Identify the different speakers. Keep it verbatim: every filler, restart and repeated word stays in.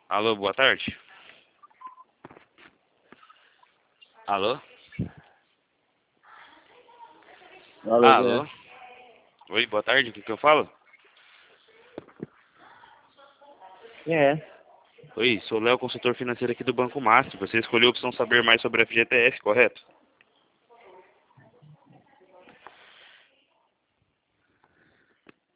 Speaker 1: Alô, boa tarde. Alô?
Speaker 2: Alô,
Speaker 1: Alô?
Speaker 2: Zé.
Speaker 1: Oi, boa tarde, o que que eu falo?
Speaker 2: Quem é?
Speaker 1: Oi, sou o Léo, consultor financeiro aqui do Banco Master. Você escolheu a opção saber mais sobre a F G T S, correto?